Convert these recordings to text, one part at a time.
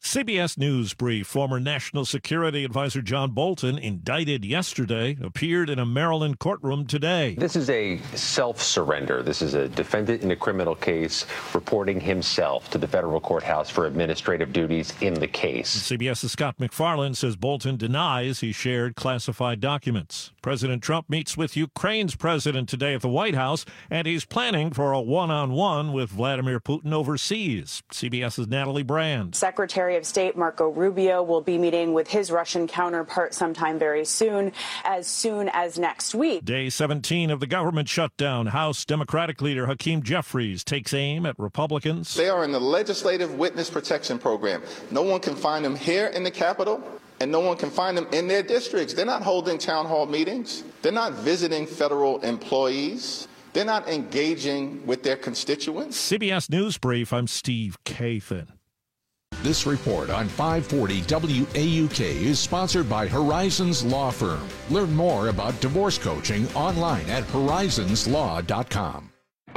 CBS News brief. Former National Security Advisor John Bolton, indicted yesterday, appeared in a Maryland courtroom today. This is a self-surrender. This is a defendant in a criminal case reporting himself to the federal courthouse for administrative duties in the case. CBS's Scott McFarland says Bolton denies he shared classified documents. President Trump meets with Ukraine's president today at the White House, and he's planning for a one-on-one with Vladimir Putin overseas. CBS's Natalie Brand. Secretary of State Marco Rubio will be meeting with his Russian counterpart sometime very soon as next week. Day 17 of the government shutdown. House Democratic leader Hakeem Jeffries takes aim at Republicans. They are in the Legislative Witness Protection Program. No one can find them here in the Capitol, and no one can find them in their districts. They're not holding town hall meetings. They're not visiting federal employees. They're not engaging with their constituents. CBS News Brief, I'm Steve Kathan. This report on 540 WAUK is sponsored by Horizons Law Firm. Learn more about divorce coaching online at horizonslaw.com.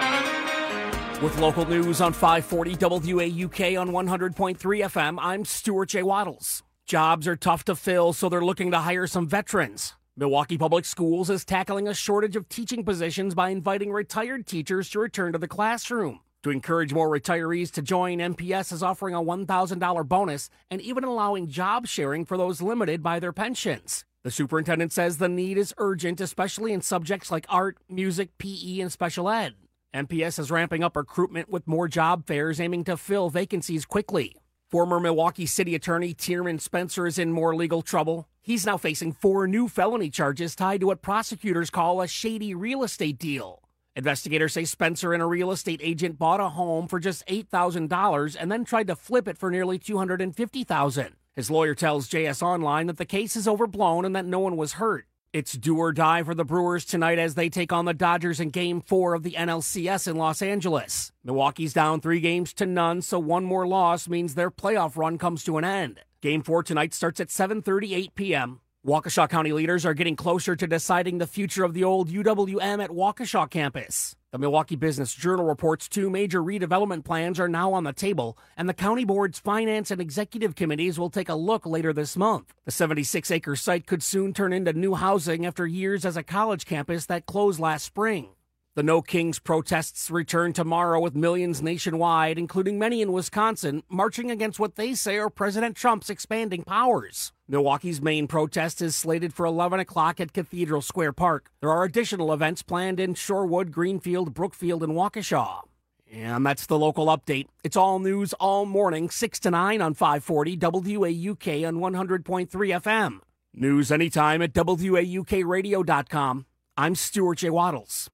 With local news on 540 WAUK on 100.3 FM, I'm Stuart J. Waddles. Jobs are tough to fill, so they're looking to hire some veterans. Milwaukee Public Schools is tackling a shortage of teaching positions by inviting retired teachers to return to the classroom. To encourage more retirees to join, MPS is offering a $1,000 bonus and even allowing job sharing for those limited by their pensions. The superintendent says the need is urgent, especially in subjects like art, music, PE, and special ed. MPS is ramping up recruitment with more job fairs aiming to fill vacancies quickly. Former Milwaukee City Attorney Tierman Spencer is in more legal trouble. He's now facing 4 new felony charges tied to what prosecutors call a shady real estate deal. Investigators say Spencer and a real estate agent bought a home for just $8,000 and then tried to flip it for nearly $250,000. His lawyer tells JS Online that the case is overblown and that no one was hurt. It's do or die for the Brewers tonight as they take on the Dodgers in Game 4 of the NLCS in Los Angeles. Milwaukee's down 3-0, so one more loss means their playoff run comes to an end. Game 4 tonight starts at 7:38 p.m. Waukesha County leaders are getting closer to deciding the future of the old UWM at Waukesha campus. The Milwaukee Business Journal reports 2 major redevelopment plans are now on the table, and the county board's finance and executive committees will take a look later this month. The 76-acre site could soon turn into new housing after years as a college campus that closed last spring. The No Kings protests return tomorrow with millions nationwide, including many in Wisconsin, marching against what they say are President Trump's expanding powers. Milwaukee's main protest is slated for 11 o'clock at Cathedral Square Park. There are additional events planned in Shorewood, Greenfield, Brookfield, and Waukesha. And that's the local update. It's all news all morning, 6 to 9 on 540 WAUK on 100.3 FM. News anytime at WAUKradio.com. I'm Stuart J. Waddles.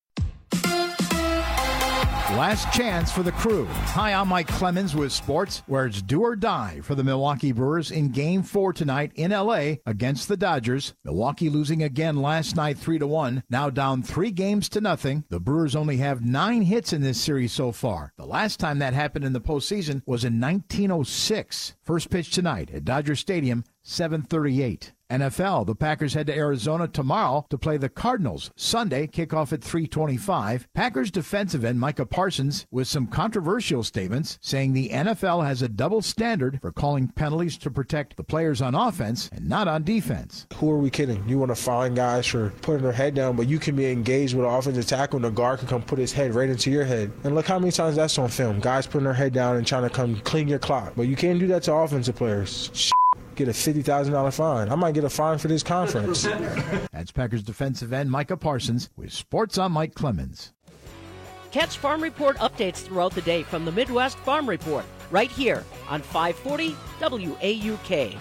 Last chance for the Crew. Hi, I'm Mike Clemens with sports, where it's do or die for the Milwaukee Brewers in Game 4 tonight in L.A. against the Dodgers. Milwaukee losing again last night 3-1, now down 3-0. The Brewers only have 9 hits in this series so far. The last time that happened in the postseason was in 1906. First pitch tonight at Dodger Stadium, 7:38. NFL, the Packers head to Arizona tomorrow to play the Cardinals. Sunday, kickoff at 3:25. Packers defensive end Micah Parsons with some controversial statements, saying the NFL has a double standard for calling penalties to protect the players on offense and not on defense. Who are we kidding? You want to fine guys for putting their head down, but you can be engaged with an offensive tackle and the guard can come put his head right into your head. And look how many times that's on film. Guys putting their head down and trying to come clean your clock. But you can't do that to offensive players. Get a $50,000 fine. I might get a fine for this conference. That's Packers defensive end Micah Parsons with Sports on Mike Clemens. Catch Farm Report updates throughout the day from the Midwest Farm Report right here on 540 WAUK.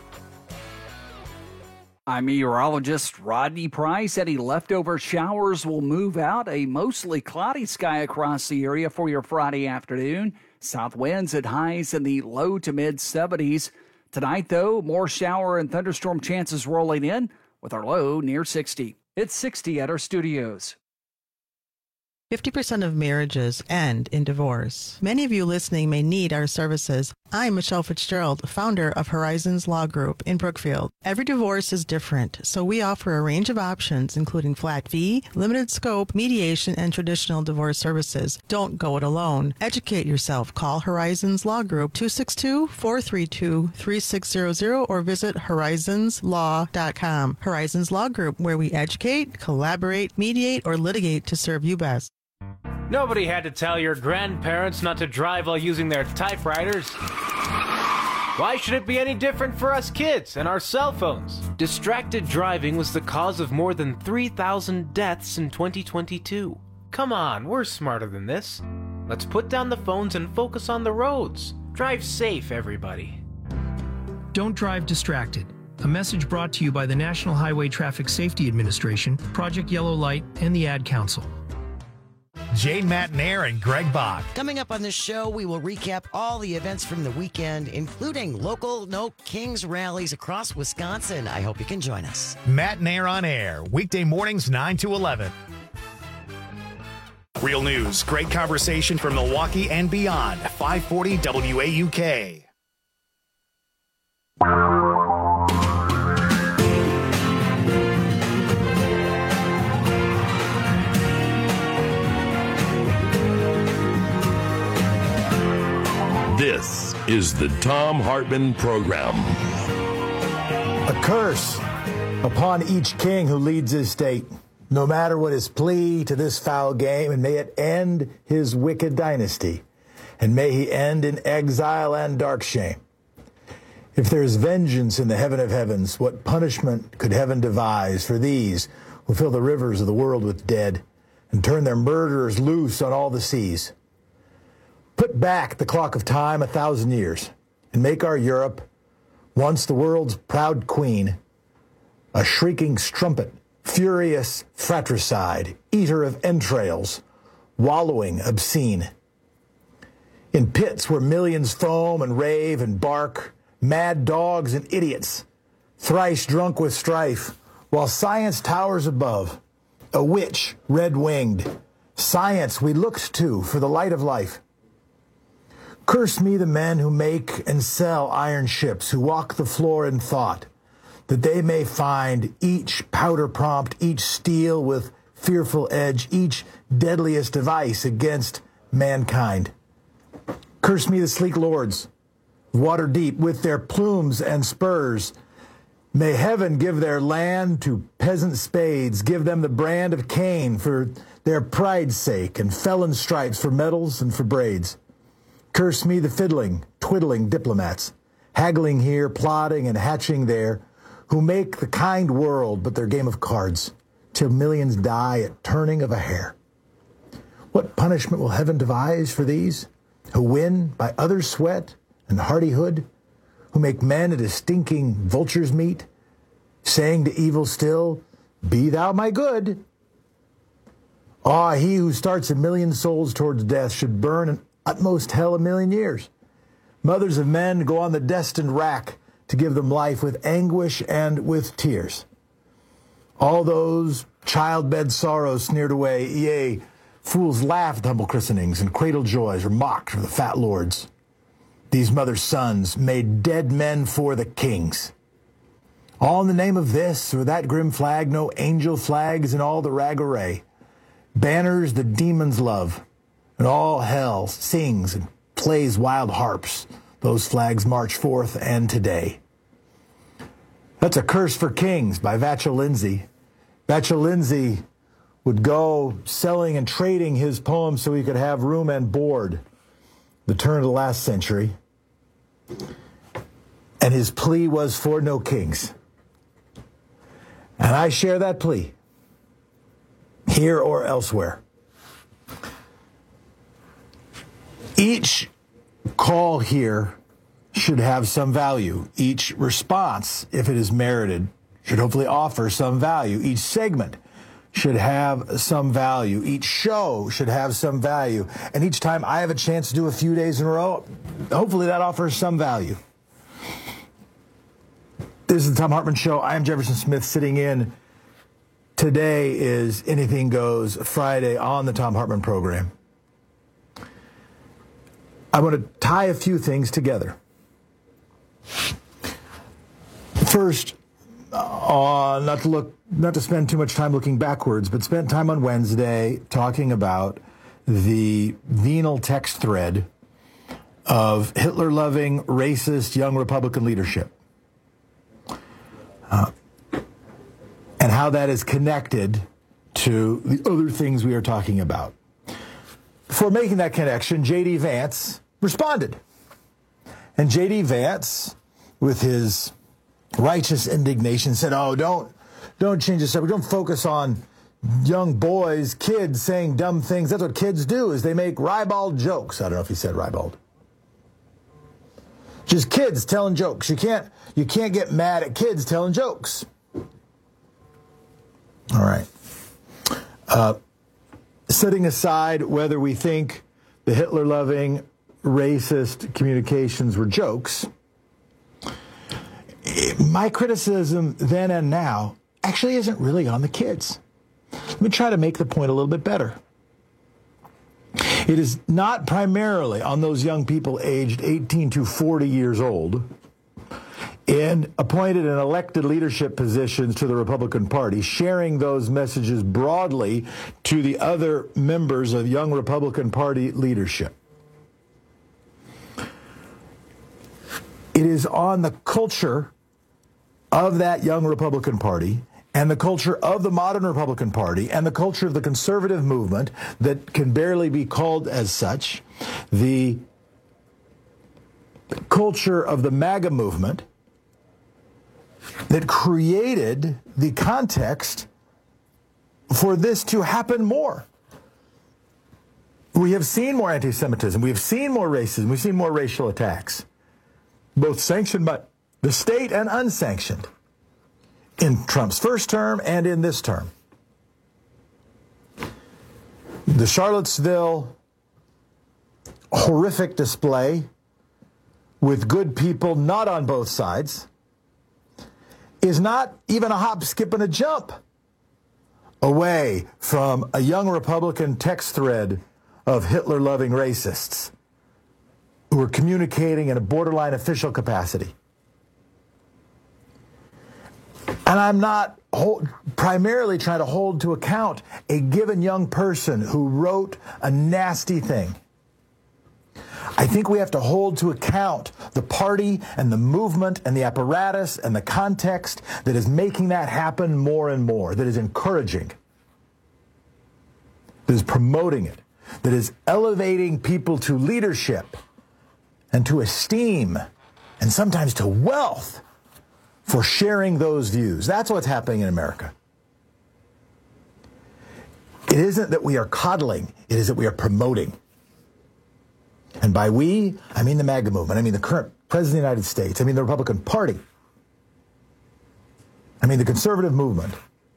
I'm meteorologist Rodney Price. Any leftover showers will move out. A mostly cloudy sky across the area for your Friday afternoon. South winds at highs in the low to mid 70s. Tonight, though, more shower and thunderstorm chances rolling in with our low near 60. It's 60 at our studios. 50% of marriages end in divorce. Many of you listening may need our services. I'm Michelle Fitzgerald, founder of Horizons Law Group in Brookfield. Every divorce is different, so we offer a range of options, including flat fee, limited scope, mediation, and traditional divorce services. Don't go it alone. Educate yourself. Call Horizons Law Group 262-432-3600 or visit horizonslaw.com. Horizons Law Group, where we educate, collaborate, mediate, or litigate to serve you best. Nobody had to tell your grandparents not to drive while using their typewriters. Why should it be any different for us kids and our cell phones? Distracted driving was the cause of more than 3,000 deaths in 2022. Come on, we're smarter than this. Let's put down the phones and focus on the roads. Drive safe, everybody. Don't drive distracted. A message brought to you by the National Highway Traffic Safety Administration, Project Yellow Light, and the Ad Council. Jane Matnair and Greg Bach. Coming up on this show, we will recap all the events from the weekend, including local No Kings rallies across Wisconsin. I hope you can join us. Matnair on air, weekday mornings 9 to 11. Real news, great conversation from Milwaukee and beyond. 540 WAUK. This is the Thom Hartmann Program. A curse upon each king who leads his state, no matter what his plea to this foul game, and may it end his wicked dynasty, and may he end in exile and dark shame. If there is vengeance in the heaven of heavens, what punishment could heaven devise for these who fill the rivers of the world with dead and turn their murderers loose on all the seas? Put back the clock of time 1,000 years and make our Europe, once the world's proud queen, a shrieking strumpet, furious fratricide, eater of entrails, wallowing obscene. In pits where millions foam and rave and bark, mad dogs and idiots, thrice drunk with strife, while science towers above, a witch red-winged, science we looked to for the light of life. Curse me the men who make and sell iron ships, who walk the floor in thought, that they may find each powder prompt, each steel with fearful edge, each deadliest device against mankind. Curse me the sleek lords, water deep, with their plumes and spurs. May heaven give their land to peasant spades, give them the brand of Cain for their pride's sake, and felon stripes for medals and for braids. Curse me the fiddling, twiddling diplomats, haggling here, plotting and hatching there, who make the kind world but their game of cards, till millions die at turning of a hair. What punishment will heaven devise for these, who win by others' sweat and hardihood, who make men into stinking vultures' meat, saying to evil still, be thou my good? Ah, he who starts 1,000,000 souls towards death should burn in utmost hell 1,000,000 years. Mothers of men go on the destined rack to give them life with anguish and with tears. All those childbed sorrows sneered away, yea, fools laughed at humble christenings, and cradle joys were mocked for the fat lords. These mothers' sons made dead men for the kings. All in the name of this or that grim flag, no angel flags in all the rag array. Banners the demons love, and all hell sings and plays wild harps. Those flags march forth and today. That's A Curse for Kings by Vachel Lindsay. Vachel Lindsay would go selling and trading his poems so he could have room and board the turn of the last century. And his plea was for no kings. And I share that plea, here or elsewhere. Each call here should have some value. Each response, if it is merited, should hopefully offer some value. Each segment should have some value. Each show should have some value. And each time I have a chance to do a few days in a row, hopefully that offers some value. This is the Thom Hartmann Show. I am Jefferson Smith sitting in. Today is Anything Goes Friday on the Thom Hartmann program. I want to tie a few things together. First, not to spend too much time looking backwards, but spent time on Wednesday talking about the venal text thread of Hitler-loving, racist, young Republican leadership. And how that is connected to the other things we are talking about. For making that connection, J.D. Vance responded. And J.D. Vance, with his righteous indignation, said, oh, don't change the subject. Don't focus on young boys, kids saying dumb things. That's what kids do, is they make ribald jokes. I don't know if he said ribald. Just kids telling jokes. You can't get mad at kids telling jokes. All right. Setting aside whether we think the Hitler-loving, racist communications were jokes, my criticism then and now actually isn't really on the kids. Let me try to make the point a little bit better. It is not primarily on those young people aged 18 to 40 years old in appointed and elected leadership positions to the Republican Party, sharing those messages broadly to the other members of young Republican Party leadership. It is on the culture of that young Republican Party and the culture of the modern Republican Party and the culture of the conservative movement that can barely be called as such, the culture of the MAGA movement, that created the context for this to happen more. We have seen more anti-Semitism. We have seen more racism. We've seen more racial attacks, both sanctioned by the state and unsanctioned, in Trump's first term and in this term. The Charlottesville horrific display with good people not on both sides is not even a hop, skip, and a jump away from a young Republican text thread of Hitler-loving racists who are communicating in a borderline official capacity. And I'm not primarily trying to hold to account a given young person who wrote a nasty thing. I think we have to hold to account the party and the movement and the apparatus and the context that is making that happen more and more, that is encouraging, that is promoting it, that is elevating people to leadership and to esteem and sometimes to wealth for sharing those views. That's what's happening in America. It isn't that we are coddling, it is that we are promoting. And by we, I mean the MAGA movement. I mean the current President of the United States. I mean the Republican Party. I mean the conservative movement.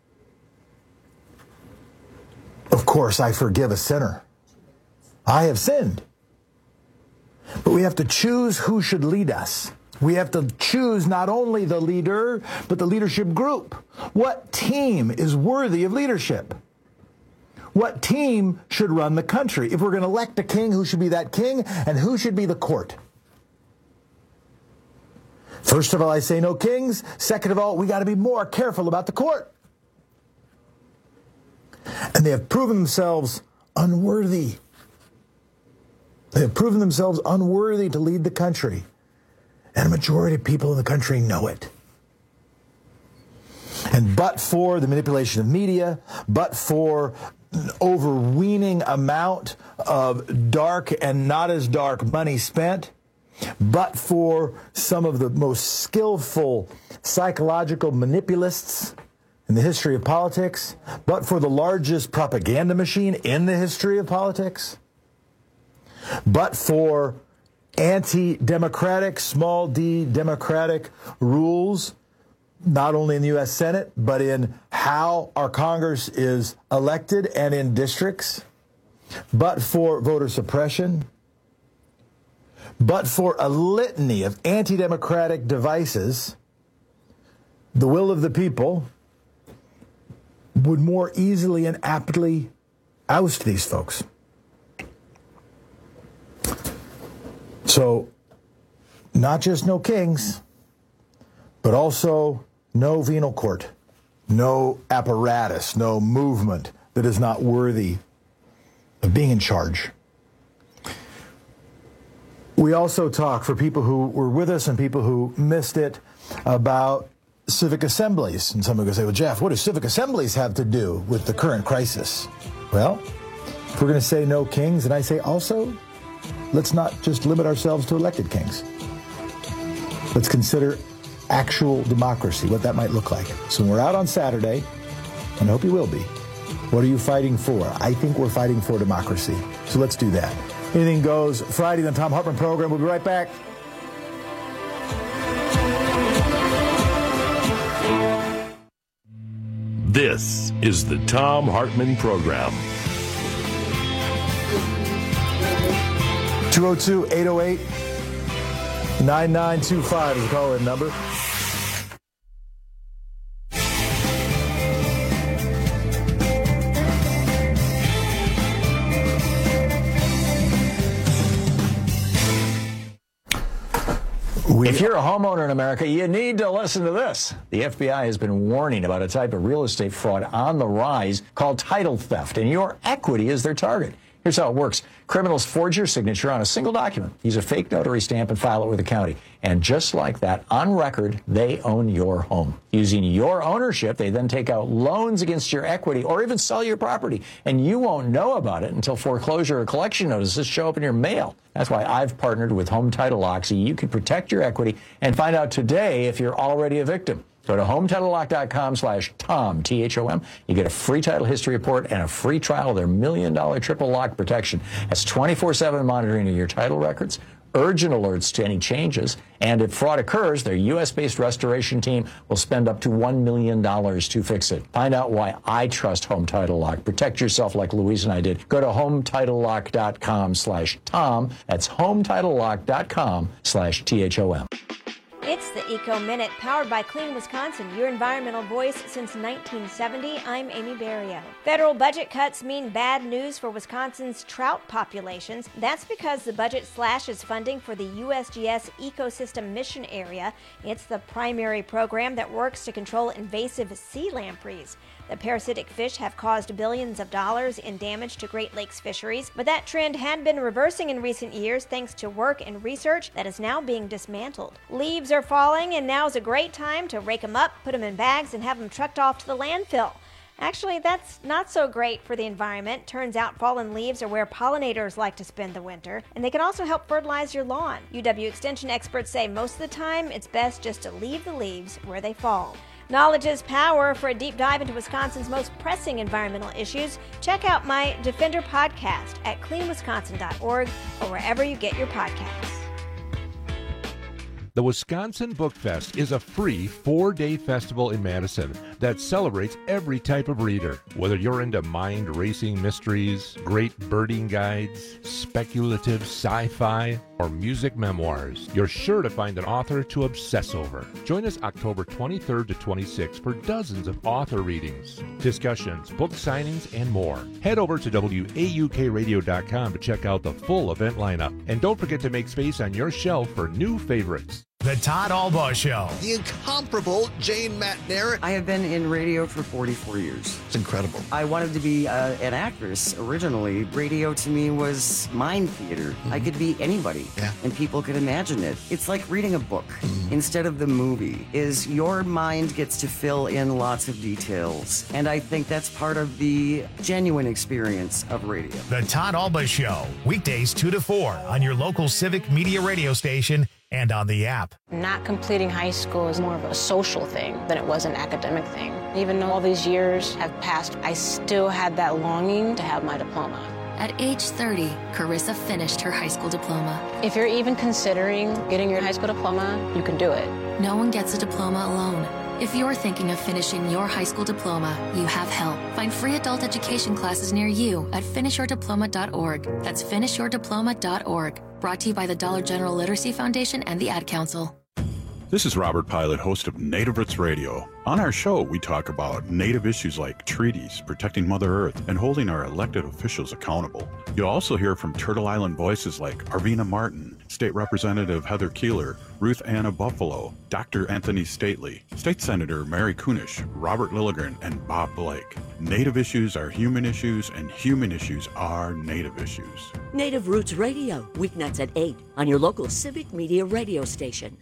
Of course, I forgive a sinner. I have sinned. But we have to choose who should lead us. We have to choose not only the leader, but the leadership group. What team is worthy of leadership? What team should run the country? If we're going to elect a king, who should be that king, and who should be the court? First of all, I say no kings. Second of all, we got to be more careful about the court. And they have proven themselves unworthy. They have proven themselves unworthy to lead the country. And a majority of people in the country know it. And but for the manipulation of media, but for an overweening amount of dark and not as dark money spent, but for some of the most skillful psychological manipulists in the history of politics, but for the largest propaganda machine in the history of politics, but for anti-democratic, small d democratic rules, not only in the U.S. Senate, but in how our Congress is elected and in districts, but for voter suppression, but for a litany of anti-democratic devices, the will of the people would more easily and aptly oust these folks. So, not just no kings, but also no venal court, no apparatus, no movement that is not worthy of being in charge. We also talk, for people who were with us and people who missed it, about civic assemblies. And someone could say, well, Jeff, what do civic assemblies have to do with the current crisis? Well, if we're going to say no kings, and I say also, let's not just limit ourselves to elected kings. Let's consider actual democracy, what that might look like. So when we're out on Saturday, and I hope you will be, what are you fighting for? I think we're fighting for democracy. So let's do that. Anything Goes Friday, the Thom Hartmann program. We'll be right back. This is the Thom Hartmann program. 202-808-9925 is the call-in number. If you're a homeowner in America, you need to listen to this. The FBI has been warning about a type of real estate fraud on the rise called title theft, and your equity is their target. Here's how it works. Criminals forge your signature on a single document, use a fake notary stamp, and file it with the county. And just like that, on record, they own your home. Using your ownership, they then take out loans against your equity or even sell your property. And you won't know about it until foreclosure or collection notices show up in your mail. That's why I've partnered with Home Title Lock so you can protect your equity and find out today if you're already a victim. Go to HometitleLock.com/Tom, T-H-O-M. You get a free title history report and a free trial of their $1 million triple lock protection. That's 24/7 monitoring of your title records, urgent alerts to any changes, and if fraud occurs, their U.S.-based restoration team will spend up to $1 million to fix it. Find out why I trust Home Title Lock. Protect yourself like Louise and I did. Go to HometitleLock.com/Tom. That's HometitleLock.com/THOM. It's the Eco Minute, powered by Clean Wisconsin, your environmental voice since 1970. I'm Amy Barrio. Federal budget cuts mean bad news for Wisconsin's trout populations. That's because the budget slashes funding for the USGS Ecosystem Mission Area. It's the primary program that works to control invasive sea lampreys. The parasitic fish have caused billions of dollars in damage to Great Lakes fisheries, but that trend had been reversing in recent years thanks to work and research that is now being dismantled. Leaves are falling, and now is a great time to rake them up, put them in bags, and have them trucked off to the landfill. Actually, that's not so great for the environment. Turns out fallen leaves are where pollinators like to spend the winter, and they can also help fertilize your lawn. UW Extension experts say most of the time it's best just to leave the leaves where they fall. Knowledge is power. For a deep dive into Wisconsin's most pressing environmental issues, check out my Defender podcast at cleanwisconsin.org or wherever you get your podcasts. The Wisconsin Book Fest is a free 4-day festival in Madison that celebrates every type of reader. Whether you're into mind-racing mysteries, great birding guides, speculative sci-fi, or music memoirs, you're sure to find an author to obsess over. Join us October 23rd to 26th for dozens of author readings, discussions, book signings, and more. Head over to WAUKradio.com to check out the full event lineup. And don't forget to make space on your shelf for new favorites. The Todd Albaugh Show. The incomparable Jane McNair. I have been in radio for 44 years. It's incredible. I wanted to be an actress originally. Radio to me was mind theater. Mm-hmm. I could be anybody, and people could imagine it. It's like reading a book instead of the movie. Your mind gets to fill in lots of details, and I think that's part of the genuine experience of radio. The Todd Albaugh Show, weekdays 2 to 4 on your local Civic Media radio station and on the app. Not completing high school is more of a social thing than it was an academic thing. Even though all these years have passed, I still had that longing to have my diploma. At age 30, Carissa finished her high school diploma. If you're even considering getting your high school diploma, you can do it. No one gets a diploma alone. If you're thinking of finishing your high school diploma, you have help. Find free adult education classes near you at finishyourdiploma.org. That's finishyourdiploma.org. Brought to you by the Dollar General Literacy Foundation and the Ad Council. This is Robert Pilot, host of Native Roots Radio. On our show, we talk about Native issues like treaties, protecting Mother Earth, and holding our elected officials accountable. You'll also hear from Turtle Island voices like Arvina Martin, State Representative Heather Keeler, Ruth Anna Buffalo, Dr. Anthony Stately, State Senator Mary Kunish, Robert Lilligren, and Bob Blake. Native issues are human issues, and human issues are Native issues. Native Roots Radio, weeknights at 8 on your local civic media radio station.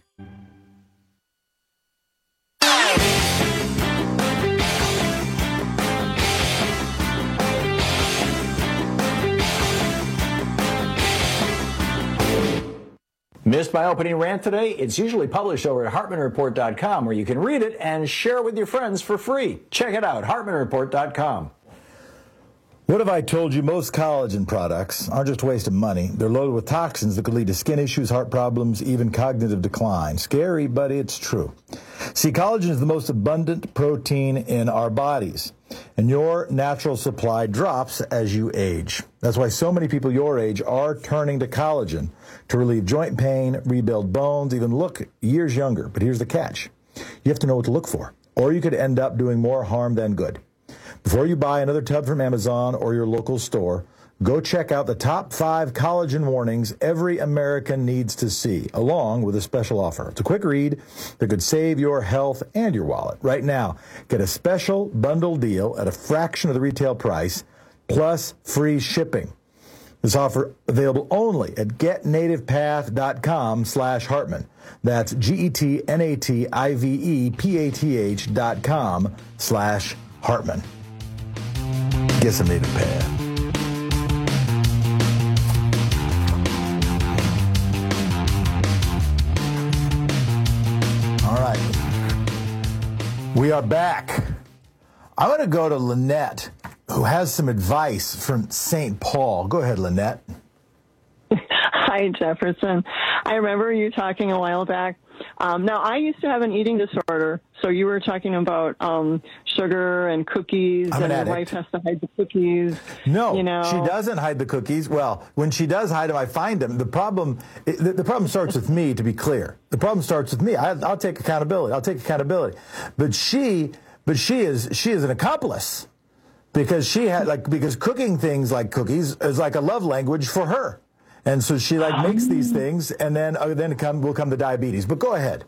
Missed my opening rant today? It's usually published over at HartmanReport.com, where you can read it and share it with your friends for free. Check it out, HartmanReport.com. What if I told you most collagen products aren't just a waste of money? They're loaded with toxins that could lead to skin issues, heart problems, even cognitive decline. Scary, but it's true. See, collagen is the most abundant protein in our bodies, and your natural supply drops as you age. That's why so many people your age are turning to collagen to relieve joint pain, rebuild bones, even look years younger. But here's the catch. You have to know what to look for, or you could end up doing more harm than good. Before you buy another tub from Amazon or your local store, go check out the top 5 collagen warnings every American needs to see, along with a special offer. It's a quick read that could save your health and your wallet. Right now, get a special bundle deal at a fraction of the retail price, plus free shipping. This offer available only at getnativepath.com/Hartman. That's GetNativePath.com/Hartman. Get some Native Path. All right. We are back. I'm going to go to Lynette, who has some advice from St. Paul. Go ahead, Lynette. Hi, Jefferson. I remember you talking a while back. Now, I used to have an eating disorder, so you were talking about sugar and cookies, and your wife has to hide the cookies. No, you know. She doesn't hide the cookies. Well, when she does hide them, I find them. The problem starts with me, to be clear. The problem starts with me. I'll take accountability. But she is an accomplice because because cooking things like cookies is like a love language for her. And so she makes these things, and then will come the diabetes. But go ahead.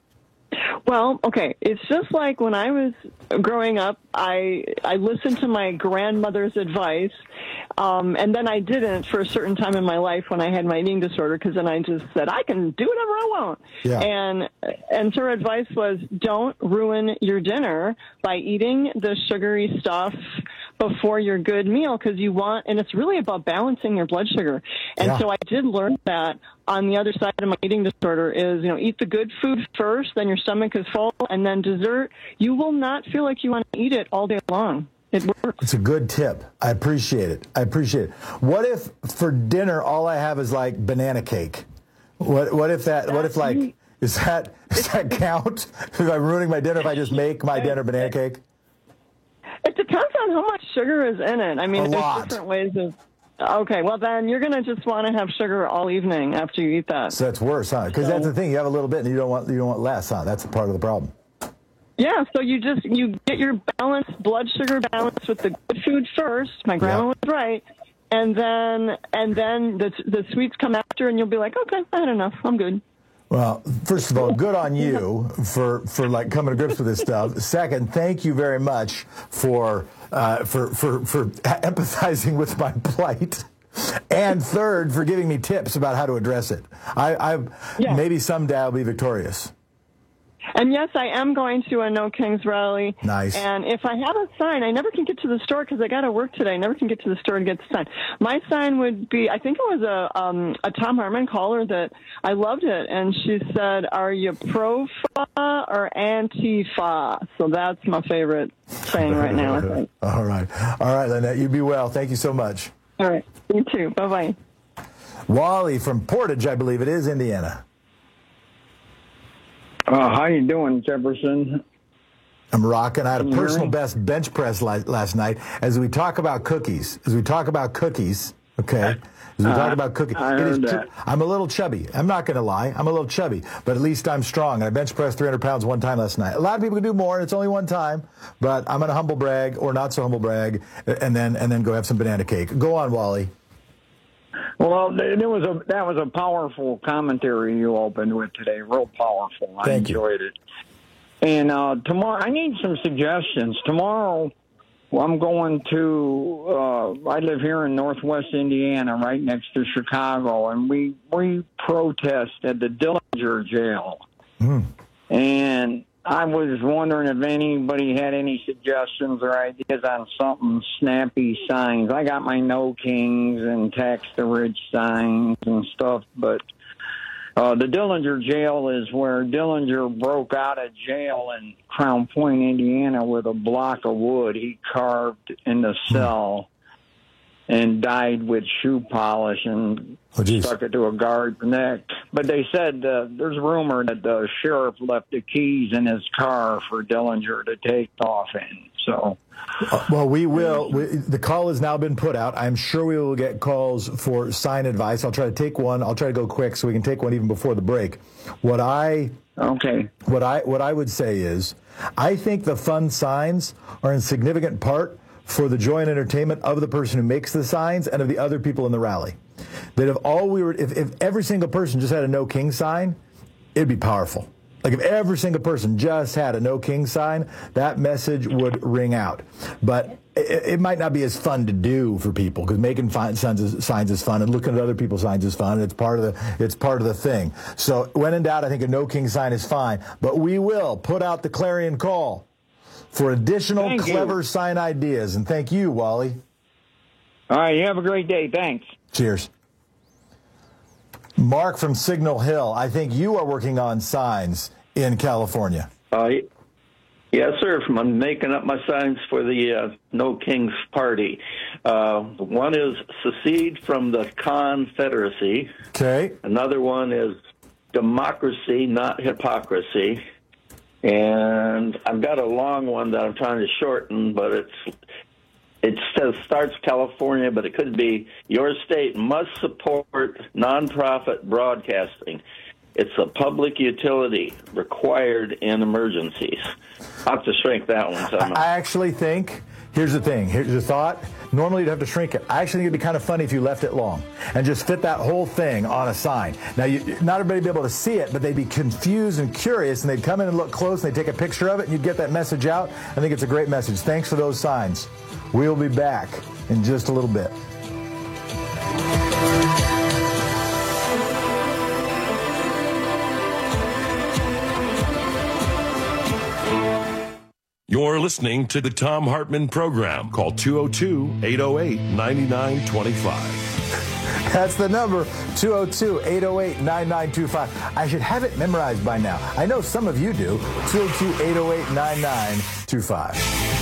Well, okay. It's just like when I was growing up, I listened to my grandmother's advice, and then I didn't for a certain time in my life when I had my eating disorder, because then I just said, I can do whatever I want. Yeah. And so her advice was, don't ruin your dinner by eating the sugary stuff before your good meal, because and it's really about balancing your blood sugar. And so I did learn that on the other side of my eating disorder is, eat the good food first, then your stomach is full, and then dessert. You will not feel like you want to eat it all day long. It works. It's a good tip. I appreciate it. What if for dinner all I have is like banana cake? What if that does that count? If I'm ruining my dinner if I just make my dinner banana cake? It depends on how much sugar is in it. I mean, there's different ways of. Okay, well then you're going to just want to have sugar all evening after you eat that. So that's worse, huh? Because that's the thing. You have a little bit, and you don't want less, huh? That's part of the problem. Yeah, so you get your blood sugar balance with the good food first. My grandma was right, and then the sweets come after, and you'll be like, okay, I had enough. I'm good. Well, first of all, good on you for coming to grips with this stuff. Second, thank you very much for empathizing with my plight. And third, for giving me tips about how to address it. Maybe someday I'll be victorious. And yes, I am going to a No Kings rally. Nice. And if I have a sign, I never can get to the store because I got to work today. I never can get to the store to get the sign. My sign would be, I think it was a Tom Hartman caller that I loved it. And she said, are you pro-fa or anti-fa? So that's my favorite saying right now, I think. All right, Lynette, you be well. Thank you so much. All right. You too. Bye-bye. Wally from Portage, I believe it is, Indiana. How you doing, Jefferson? I'm rocking. I had a personal best bench press last night. As we talk about cookies, Okay? As we talk about cooking. I heard that. I'm a little chubby. I'm not going to lie. I'm a little chubby. But at least I'm strong. I bench pressed 300 pounds one time last night. A lot of people can do more. It's only one time. But I'm going to humble brag, or not so humble brag, and then go have some banana cake. Go on, Wally. Well, that was a powerful commentary you opened with today. Real powerful. I enjoyed it. And tomorrow, I need some suggestions. Tomorrow, I'm going to, I live here in Northwest Indiana, right next to Chicago, and we protest at the Dillinger jail. And I was wondering if anybody had any suggestions or ideas on something snappy signs. I got my No Kings and Tax the Rich signs and stuff, but the Dillinger jail is where Dillinger broke out of jail in Crown Point, Indiana, with a block of wood he carved in the cell and died with shoe polish and stuck it to a guard's neck. But they said there's a rumor that the sheriff left the keys in his car for Dillinger to take off in. So, well, we will. The call has now been put out. I'm sure we will get calls for sign advice. I'll try to take one. I'll try to go quick so we can take one even before the break. What I would say is, I think the fun signs are in significant part for the joy and entertainment of the person who makes the signs and of the other people in the rally. That if every single person just had a No King sign, it'd be powerful. Like if every single person just had a No King sign, that message would ring out. But it might not be as fun to do for people, because making signs is fun, and looking at other people's signs is fun. It's part of the thing. So when in doubt, I think a No King sign is fine. But we will put out the clarion call for additional clever sign ideas. And thank you, Wally. All right, you have a great day. Thanks. Cheers. Mark from Signal Hill, I think you are working on signs in California. Yes, sir. I'm making up my signs for the No Kings party. One is secede from the Confederacy. Okay. Another one is democracy, not hypocrisy. And I've got a long one that I'm trying to shorten, but it says starts California, but it could be your state must support nonprofit broadcasting. It's a public utility required in emergencies. I'll have to shrink that one somehow. I actually think, here's the thing, here's the thought. Normally you'd have to shrink it. I actually think it'd be kind of funny if you left it long and just fit that whole thing on a sign. Now, not everybody would be able to see it, but they'd be confused and curious, and they'd come in and look close, and they'd take a picture of it, and you'd get that message out. I think it's a great message. Thanks for those signs. We'll be back in just a little bit. You're listening to the Thom Hartmann Program. Call 202-808-9925. That's the number, 202-808-9925. I should have it memorized by now. I know some of you do. 202-808-9925.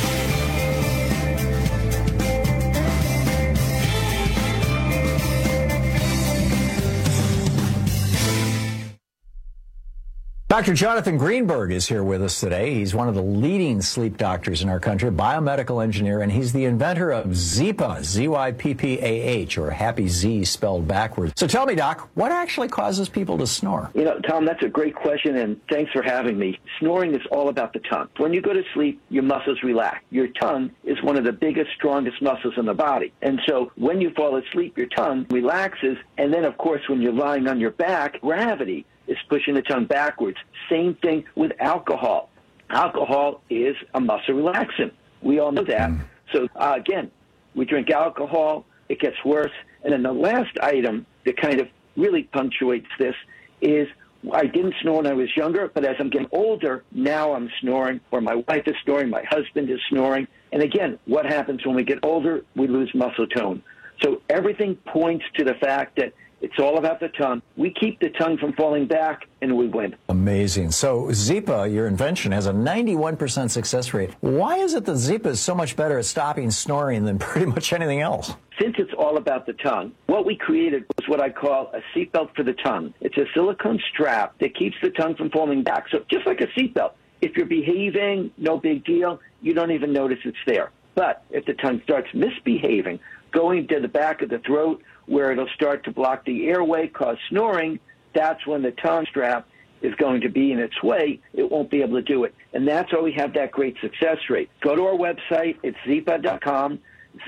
Dr. Jonathan Greenberg is here with us today. He's one of the leading sleep doctors in our country, biomedical engineer, and he's the inventor of Zyppah, Z-Y-P-P-A-H, or Happy Z spelled backwards. So tell me, Doc, what actually causes people to snore? You know, Tom, that's a great question, and thanks for having me. Snoring is all about the tongue. When you go to sleep, your muscles relax. Your tongue is one of the biggest, strongest muscles in the body. And so when you fall asleep, your tongue relaxes, and then, of course, when you're lying on your back, gravity is pushing the tongue backwards. Same thing with alcohol. Alcohol is a muscle relaxant. We all know that. So, again, we drink alcohol, it gets worse. And then the last item that kind of really punctuates this is I didn't snore when I was younger, but as I'm getting older, now I'm snoring, or my wife is snoring, my husband is snoring. And again, what happens when we get older? We lose muscle tone. So everything points to the fact that it's all about the tongue. We keep the tongue from falling back, and we win. Amazing. So Zyppah, your invention, has a 91% success rate. Why is it that Zyppah is so much better at stopping snoring than pretty much anything else? Since it's all about the tongue, what we created was what I call a seatbelt for the tongue. It's a silicone strap that keeps the tongue from falling back. So just like a seatbelt, if you're behaving, no big deal. You don't even notice it's there. But if the tongue starts misbehaving, going to the back of the throat where it'll start to block the airway, cause snoring, that's when the tongue strap is going to be in its way. It won't be able to do it. And that's why we have that great success rate. Go to our website. It's zyppah.com,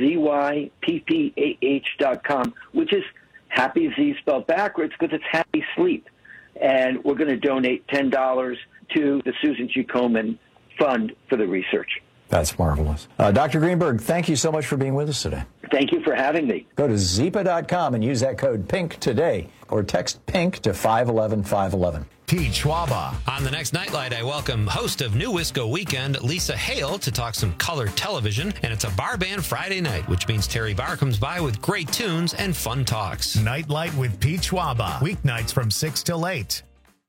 ZYPPAH.com, which is happy Z spelled backwards because it's happy sleep. And we're going to donate $10 to the Susan G. Komen Fund for the research. That's marvelous. Dr. Greenberg, thank you so much for being with us today. Thank you for having me. Go to zyppah.com and use that code PINK today, or text PINK to 511-511. Pete Schwaba. On the next Nightlight, I welcome host of New Wisco Weekend, Lisa Hale, to talk some color television. And it's a bar band Friday night, which means Terry Barr comes by with great tunes and fun talks. Nightlight with Pete Schwaba. Weeknights from 6 till 8.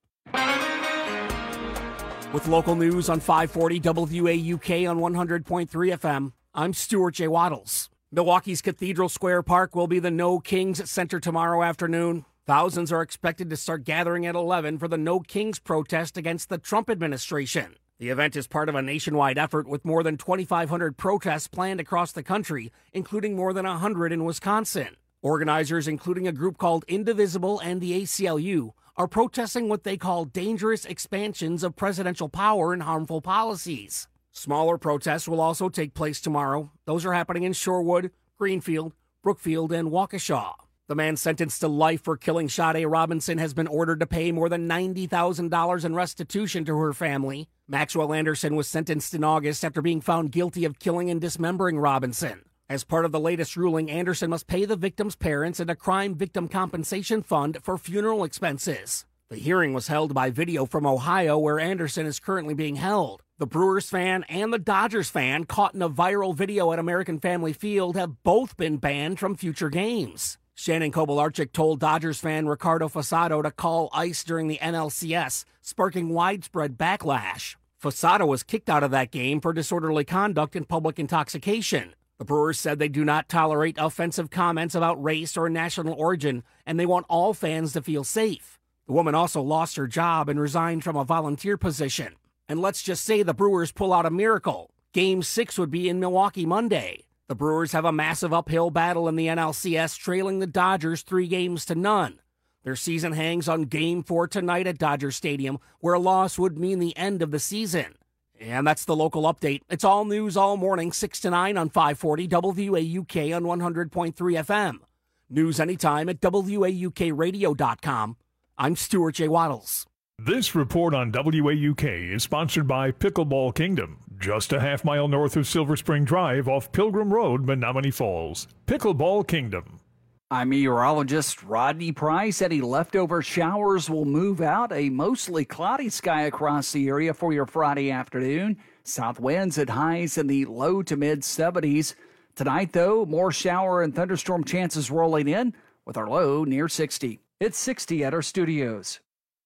With local news on 540 WAUK on 100.3 FM, I'm Stuart J. Waddles. Milwaukee's Cathedral Square Park will be the No Kings Center tomorrow afternoon. Thousands are expected to start gathering at 11 for the No Kings protest against the Trump administration. The event is part of a nationwide effort with more than 2,500 protests planned across the country, including more than 100 in Wisconsin. Organizers, including a group called Indivisible and the ACLU, are protesting what they call dangerous expansions of presidential power and harmful policies. Smaller protests will also take place tomorrow. Those are happening in Shorewood, Greenfield, Brookfield, and Waukesha. The man sentenced to life for killing Sade Robinson has been ordered to pay more than $90,000 in restitution to her family. Maxwell Anderson was sentenced in August after being found guilty of killing and dismembering Robinson. As part of the latest ruling, Anderson must pay the victim's parents and a crime victim compensation fund for funeral expenses. The hearing was held by video from Ohio, where Anderson is currently being held. The Brewers fan and the Dodgers fan caught in a viral video at American Family Field have both been banned from future games. Shannon Kobalarchik told Dodgers fan Ricardo Fasado to call ICE during the NLCS, sparking widespread backlash. Fasado was kicked out of that game for disorderly conduct and public intoxication. The Brewers said they do not tolerate offensive comments about race or national origin, and they want all fans to feel safe. The woman also lost her job and resigned from a volunteer position. And let's just say the Brewers pull out a miracle. Game 6 would be in Milwaukee Monday. The Brewers have a massive uphill battle in the NLCS, trailing the Dodgers 3-0. Their season hangs on Game 4 tonight at Dodger Stadium, where a loss would mean the end of the season. And that's the local update. It's all news all morning, 6 to 9 on 540 WAUK on 100.3 FM. News anytime at WAUKradio.com. I'm Stuart J. Waddles. This report on WAUK is sponsored by Pickleball Kingdom, just a half-mile north of Silver Spring Drive off Pilgrim Road, Menominee Falls. Pickleball Kingdom. I'm meteorologist Rodney Price. Any leftover showers will move out. A mostly cloudy sky across the area for your Friday afternoon. South winds at highs in the low to mid 70s. Tonight, though, more shower and thunderstorm chances rolling in with our low near 60. It's 60 at our studios.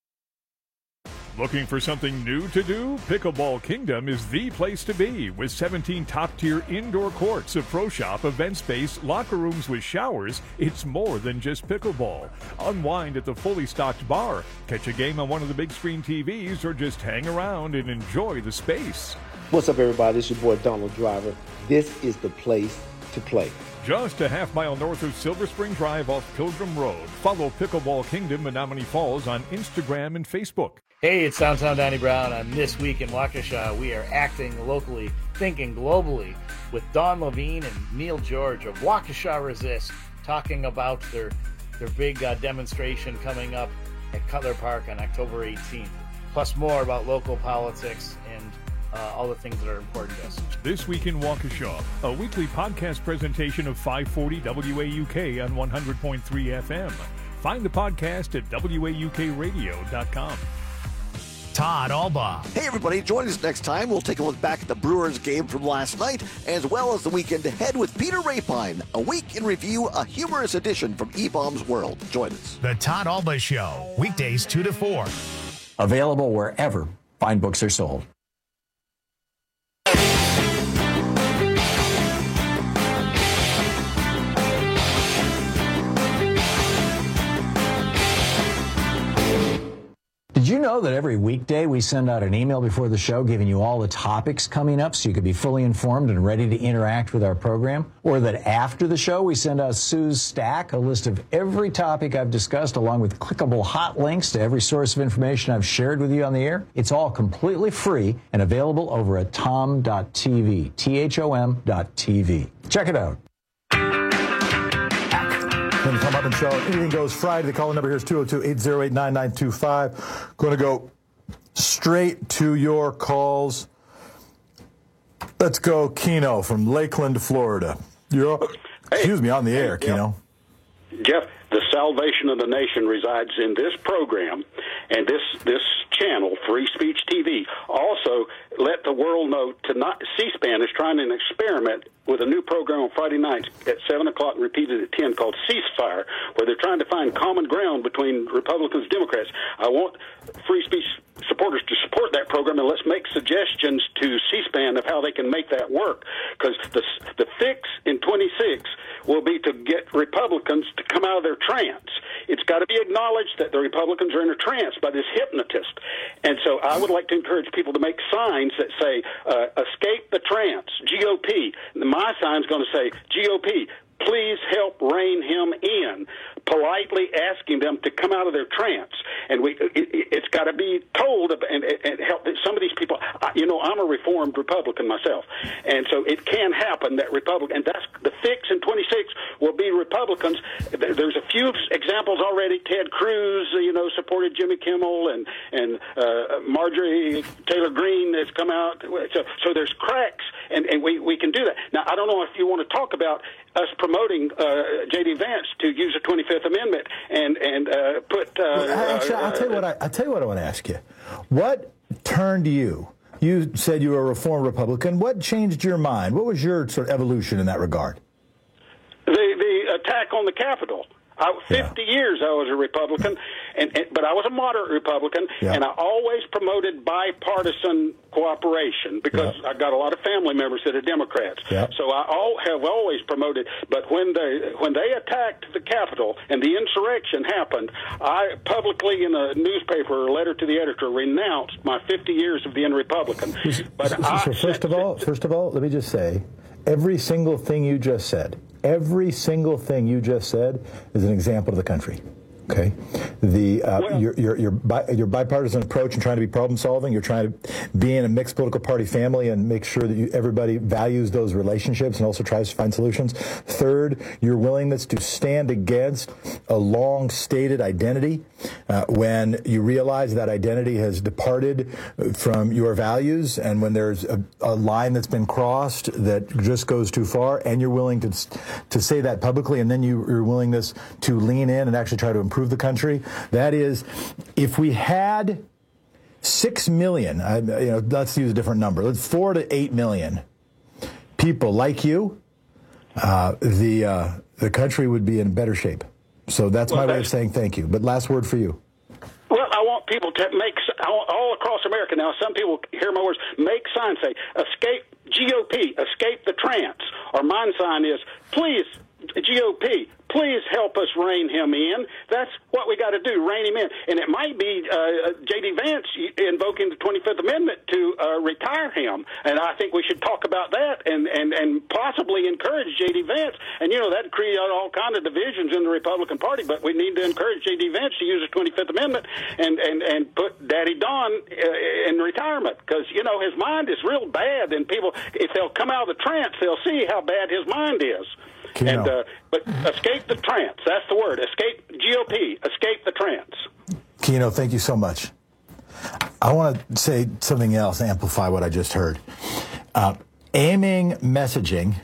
Looking for something new to do? Pickleball Kingdom is the place to be, with 17 top-tier indoor courts, a pro shop, event space, locker rooms with showers. It's more than just pickleball. Unwind at the fully stocked bar, catch a game on one of the big screen TVs, or just hang around and enjoy the space. What's up, everybody? It's your boy Donald Driver. This is the place to play. Just a half-mile north of Silver Spring Drive off Pilgrim Road. Follow Pickleball Kingdom Menominee Falls on Instagram and Facebook. Hey, it's Downtown Donnie Brown. On This Week in Waukesha, we are acting locally, thinking globally, with Dawn Levine and Neil George of Waukesha Resist, talking about their big demonstration coming up at Cutler Park on October 18th. Plus more about local politics and all the things that are important to us. This Week in Waukesha, a weekly podcast presentation of 540 WAUK on 100.3 FM. Find the podcast at WAUKradio.com. Todd Alba. Hey, everybody, join us next time. We'll take a look back at the Brewers game from last night, as well as the weekend ahead with Peter Rapine. A week in review, a humorous edition from E-Bomb's World. Join us. The Todd Alba Show, weekdays 2 to 4. Available wherever fine books are sold. Did you know know that every weekday we send out an email before the show giving you all the topics coming up so you can be fully informed and ready to interact with our program? Or that after the show we send out Sue's Stack, a list of every topic I've discussed along with clickable hot links to every source of information I've shared with you on the air? It's all completely free and available over at tom.tv, THOM.tv. Check it out. When the Tom Hartman Show, Anything Goes Friday. The call number here is 202-808-9925. Going to go straight to your calls. Let's go, Keno from Lakeland, Florida. You're, excuse me, on the air, Keno. Jeff, the salvation of the nation resides in this program and this channel, Free Speech TV. Also, let the world know tonight C-SPAN is trying an experiment with a new program on Friday nights at 7 o'clock and repeated at 10 called Ceasefire, where they're trying to find common ground between Republicans and Democrats. I want free speech supporters to support that program, and let's make suggestions to C-SPAN of how they can make that work, because the fix in 26 will be to get Republicans to come out of their trance. It's got to be acknowledged that the Republicans are in a trance by this hypnotist. And so I would like to encourage people to make signs that say, escape the trance, GOP. My sign's going to say, GOP, please help rein him in, politely asking them to come out of their trance. And it's got to be told and help some of these people. I'm a reformed Republican myself, and so it can happen that Republican, and that's the fix in 26 will be Republicans. There's a few examples already. Ted Cruz, supported Jimmy Kimmel, and Marjorie Taylor Greene has come out. So there's cracks, and we can do that. Now, I don't know if you want to talk about us promoting J.D. Vance to use the 25th Amendment and put. Actually, I'll tell you what I want to ask you. What turned you? You said you were a reformed Republican. What changed your mind? What was your sort of evolution in that regard? The attack on the Capitol. 50 years I was a Republican, but I was a moderate Republican, and I always promoted bipartisan cooperation because I got a lot of family members that are Democrats. So I have always promoted. But when they attacked the Capitol and the insurrection happened, I publicly in a newspaper, a letter to the editor, renounced my 50 years of being Republican. But so first of all, let me just say, every single thing you just said. Every single thing you just said is an example of the country. Okay, your bipartisan approach and trying to be problem solving. You're trying to be in a mixed political party family and make sure that everybody values those relationships and also tries to find solutions. Third, your willingness to stand against a long stated identity when you realize that identity has departed from your values, and when there's a line that's been crossed that just goes too far, and you're willing to say that publicly, and then your willingness to lean in and actually try to improve the country. That is, if we had 6 million, let's use a different number, let's 4 to 8 million people like you, the country would be in better shape. So that's my way of saying thank you. But last word for you. Well, I want people to make, all across America now, some people hear my words, make signs, say, escape GOP, escape the trance. Or mine sign is, please, GOP, please help us rein him in. That's what we got to do, rein him in. And it might be J.D. Vance invoking the 25th Amendment to retire him. And I think we should talk about that and possibly encourage J.D. Vance. And, that create all kinds of divisions in the Republican Party, but we need to encourage J.D. Vance to use the 25th Amendment and put Daddy Don in retirement. Because, his mind is real bad, and people, if they'll come out of the trance, they'll see how bad his mind is. But escape the trance. That's the word. Escape GOP. Escape the trance. Keno, thank you so much. I want to say something else, amplify what I just heard. Aiming messaging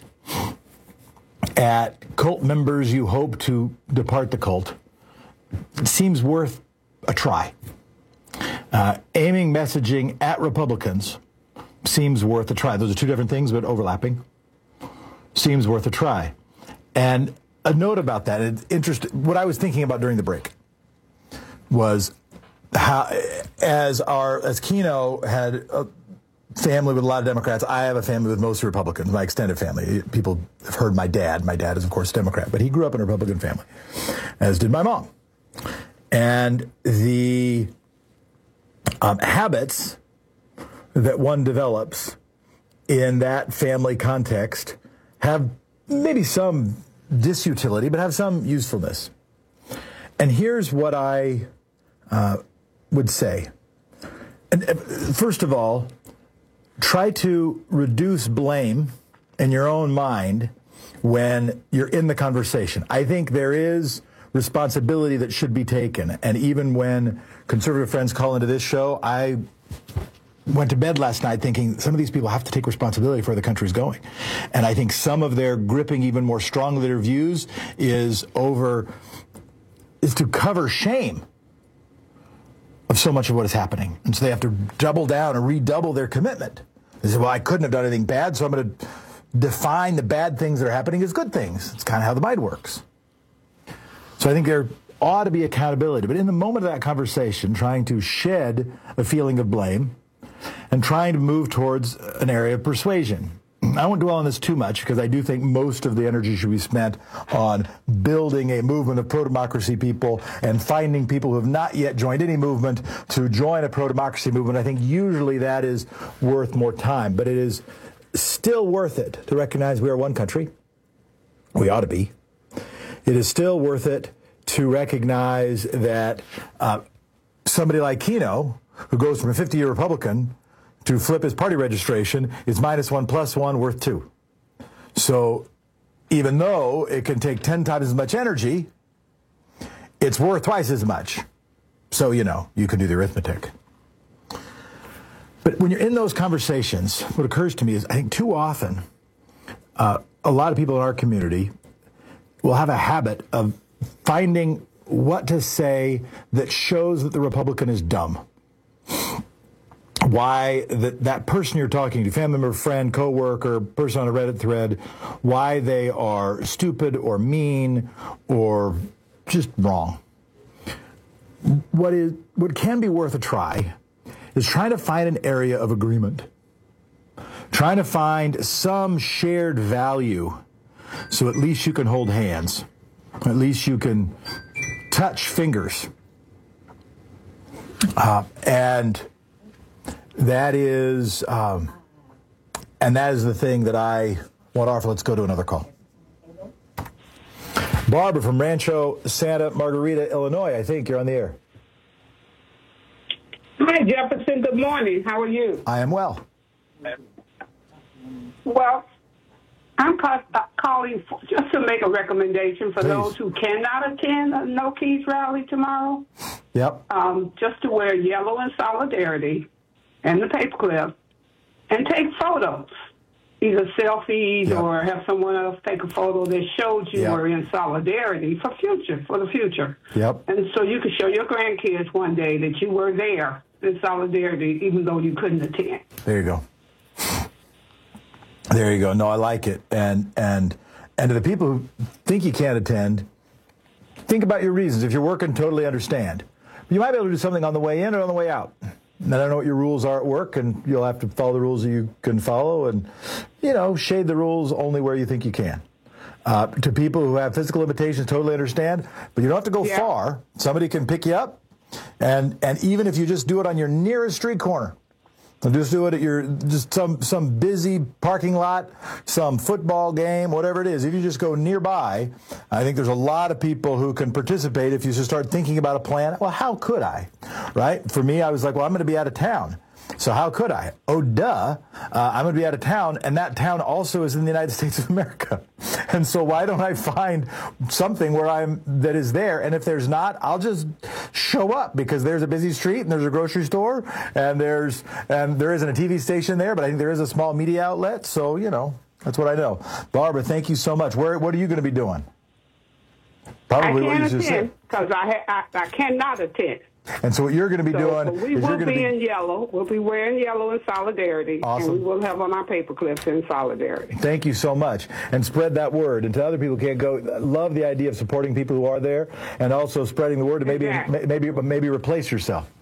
at cult members you hope to depart the cult seems worth a try. Aiming messaging at Republicans seems worth a try. Those are two different things, but overlapping. Seems worth a try. And a note about that, what I was thinking about during the break was how, as Keno had a family with a lot of Democrats, I have a family with most Republicans, my extended family. People have heard my dad. My dad is, of course, Democrat, but he grew up in a Republican family, as did my mom. And habits that one develops in that family context have maybe some disutility, but have some usefulness. And here's what I would say. And first of all, try to reduce blame in your own mind when you're in the conversation. I think there is responsibility that should be taken. And even when conservative friends call into this show, I went to bed last night thinking some of these people have to take responsibility for where the country's going. And I think some of their gripping even more strongly their views is to cover shame of so much of what is happening. And so they have to double down and redouble their commitment. They say, well, I couldn't have done anything bad, so I'm going to define the bad things that are happening as good things. It's kind of how the mind works. So I think there ought to be accountability. But in the moment of that conversation, trying to shed a feeling of blame and trying to move towards an area of persuasion. I won't dwell on this too much because I do think most of the energy should be spent on building a movement of pro-democracy people and finding people who have not yet joined any movement to join a pro-democracy movement. I think usually that is worth more time, but it is still worth it to recognize we are one country. We ought to be. It is still worth it to recognize that somebody like Keno, who goes from a 50-year Republican to flip his party registration, is -1 + 1 worth 2. So even though it can take 10 times as much energy, it's worth twice as much. So, you can do the arithmetic. But when you're in those conversations, what occurs to me is I think too often a lot of people in our community will have a habit of finding what to say that shows that the Republican is dumb. Why that person you're talking to, family member, friend, coworker, person on a Reddit thread, why they are stupid or mean or just wrong. What can be worth a try is trying to find an area of agreement, trying to find some shared value so at least you can hold hands, at least you can touch fingers. And that is the thing that I want to offer. Let's go to another call. Barbara from Rancho Santa Margarita, Illinois. I think you're on the air. Hi, Jefferson. Good morning. How are you? I am well. Well, I'm calling just to make a recommendation for those who cannot attend a No Keys rally tomorrow. Yep. Just to wear yellow in solidarity and the paperclip and take photos, either selfies or have someone else take a photo that shows you were in solidarity for the future. Yep. And so you can show your grandkids one day that you were there in solidarity, even though you couldn't attend. There you go. There you go. No, I like it. And to the people who think you can't attend, think about your reasons. If you're working, totally understand. You might be able to do something on the way in or on the way out. And I don't know what your rules are at work, and you'll have to follow the rules that you can follow and, shade the rules only where you think you can. To people who have physical limitations, totally understand, but you don't have to go far. Somebody can pick you up, and even if you just do it on your nearest street corner, and just do it at your some busy parking lot, some football game, whatever it is. If you just go nearby, I think there's a lot of people who can participate if you just start thinking about a plan. Well, how could I? Right? For me, I was like, well, I'm going to be out of town. So how could I? Oh, duh. I'm going to be out of town, and that town also is in the United States of America. And so why don't I find something that is there? And if there's not, I'll just show up because there's a busy street and there's a grocery store and there isn't a TV station there, but I think there is a small media outlet. So, that's what I know. Barbara, thank you so much. What are you going to be doing? Probably I can't attend because I cannot attend. And so what you're going to be doing is we will be in yellow. We'll be wearing yellow in solidarity. Awesome. And we will have on our paper clips in solidarity. Thank you so much. And spread that word. And to other people who can't go, love the idea of supporting people who are there and also spreading the word to maybe replace yourself.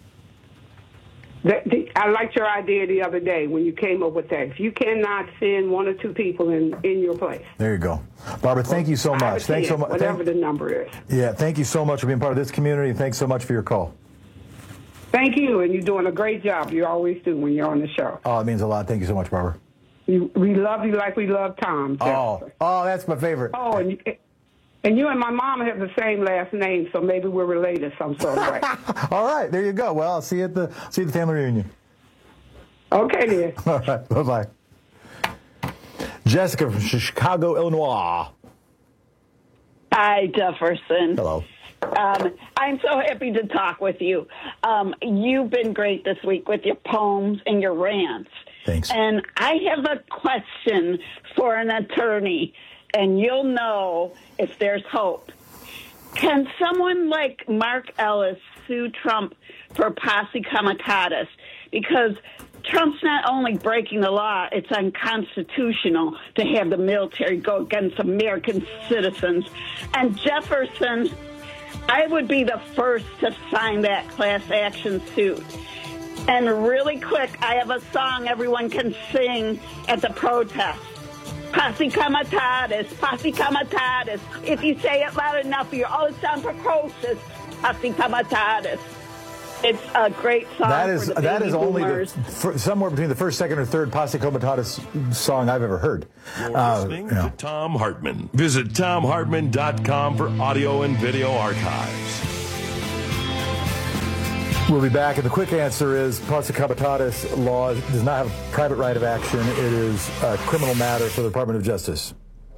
I liked your idea the other day when you came up with that. If you cannot send one or two people in your place. There you go. Barbara, thank you so much. Thanks so much. Whatever the number is. Yeah, thank you so much for being part of this community. Thanks so much for your call. Thank you, and you're doing a great job. You always do when you're on the show. Oh, it means a lot. Thank you so much, Barbara. We love you like we love Tom. Jefferson. Oh, that's my favorite. Oh, and you and my mom have the same last name, so maybe we're related some sort of way. All right, there you go. Well, I'll see you at the family reunion. Okay, then. All right, bye-bye. Jessica from Chicago, Illinois. Hi, Jefferson. Hello. I'm so happy to talk with you. You've been great this week with your poems and your rants. Thanks. And I have a question for an attorney, and you'll know if there's hope. Can someone like Mark Ellis sue Trump for posse comitatus? Because Trump's not only breaking the law, it's unconstitutional to have the military go against American citizens. And Jefferson, I would be the first to sign that class action suit. And really quick, I have a song everyone can sing at the protest. Posse comitatus, posse comitatus. If you say it loud enough, you always sound precocious. Posse comitatus. It's a great song. That is only somewhere between the first, second, or third Posse Comitatus song I've ever heard. You're listening to Thom Hartmann. Visit ThomHartmann.com for audio and video archives. We'll be back, and the quick answer is Posse Comitatus law does not have a private right of action. It is a criminal matter for the Department of Justice.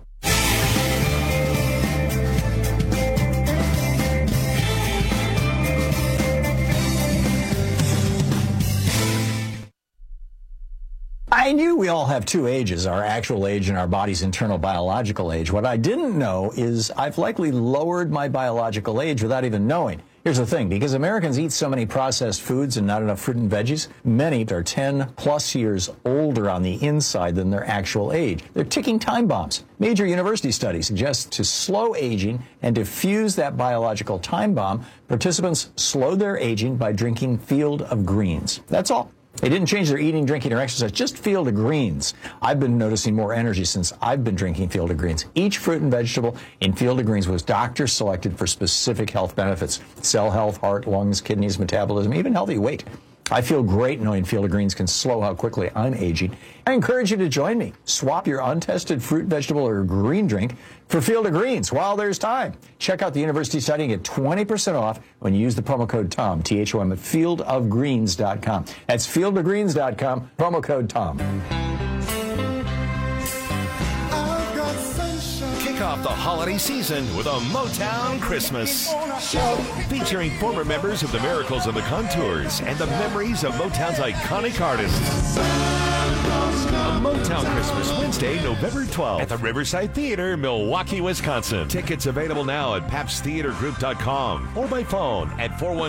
I knew we all have two ages, our actual age and our body's internal biological age. What I didn't know is I've likely lowered my biological age without even knowing. Here's the thing, because Americans eat so many processed foods and not enough fruit and veggies, many are 10 plus years older on the inside than their actual age. They're ticking time bombs. Major university studies suggest to slow aging and diffuse that biological time bomb, participants slowed their aging by drinking Field of Greens. That's all. They didn't change their eating, drinking, or exercise, just Field of Greens. I've been noticing more energy since I've been drinking Field of Greens. Each fruit and vegetable in Field of Greens was doctor selected for specific health benefits: cell health, heart, lungs, kidneys, metabolism, even healthy weight. I feel great knowing Field of Greens can slow how quickly I'm aging. I encourage you to join me. Swap your untested fruit, vegetable, or green drink for Field of Greens while there's time. Check out the university study and get 20% off when you use the promo code TOM, THOM, at fieldofgreens.com. That's fieldofgreens.com, promo code TOM. Kick off the holiday season with a Motown Christmas. Featuring former members of the Miracles and the Contours and the memories of Motown's iconic artists. A Motown Christmas, Wednesday, November 12th at the Riverside Theater, Milwaukee, Wisconsin. Tickets available now at PabstTheaterGroup.com or by phone at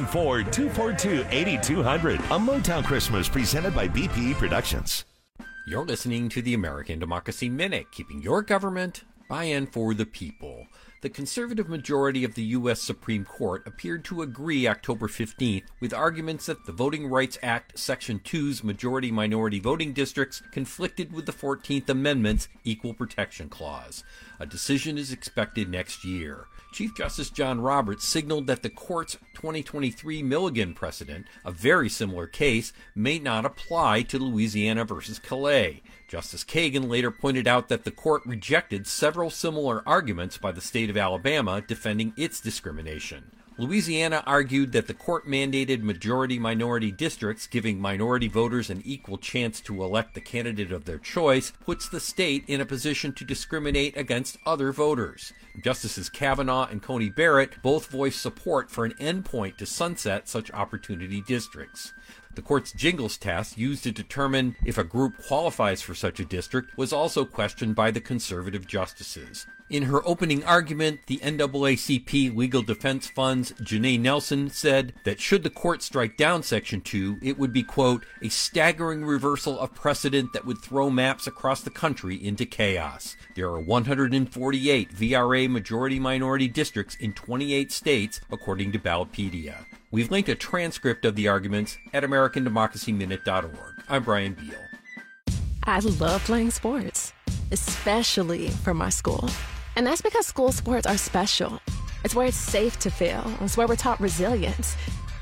414-242-8200. A Motown Christmas presented by BP Productions. You're listening to the American Democracy Minute, keeping your government by and for the people. The conservative majority of the U.S. Supreme Court appeared to agree October 15th with arguments that the Voting Rights Act Section 2's majority-minority voting districts conflicted with the 14th Amendment's Equal Protection Clause. A decision is expected next year. Chief Justice John Roberts signaled that the court's 2023 Milligan precedent, a very similar case, may not apply to Louisiana versus Calais. Justice Kagan later pointed out that the court rejected several similar arguments by the state of Alabama defending its discrimination. Louisiana argued that the court-mandated majority-minority districts giving minority voters an equal chance to elect the candidate of their choice puts the state in a position to discriminate against other voters. Justices Kavanaugh and Coney Barrett both voiced support for an endpoint to sunset such opportunity districts. The court's Jingles test, used to determine if a group qualifies for such a district, was also questioned by the conservative justices. In her opening argument, the NAACP Legal Defense Fund's Janae Nelson said that should the court strike down Section 2, it would be, quote, a staggering reversal of precedent that would throw maps across the country into chaos. There are 148 VRA majority-minority districts in 28 states, according to Ballotpedia. We've linked a transcript of the arguments at AmericanDemocracyMinute.org. I'm Brian Beal. I love playing sports, especially for my school. And that's because school sports are special. It's where it's safe to fail. It's where we're taught resilience.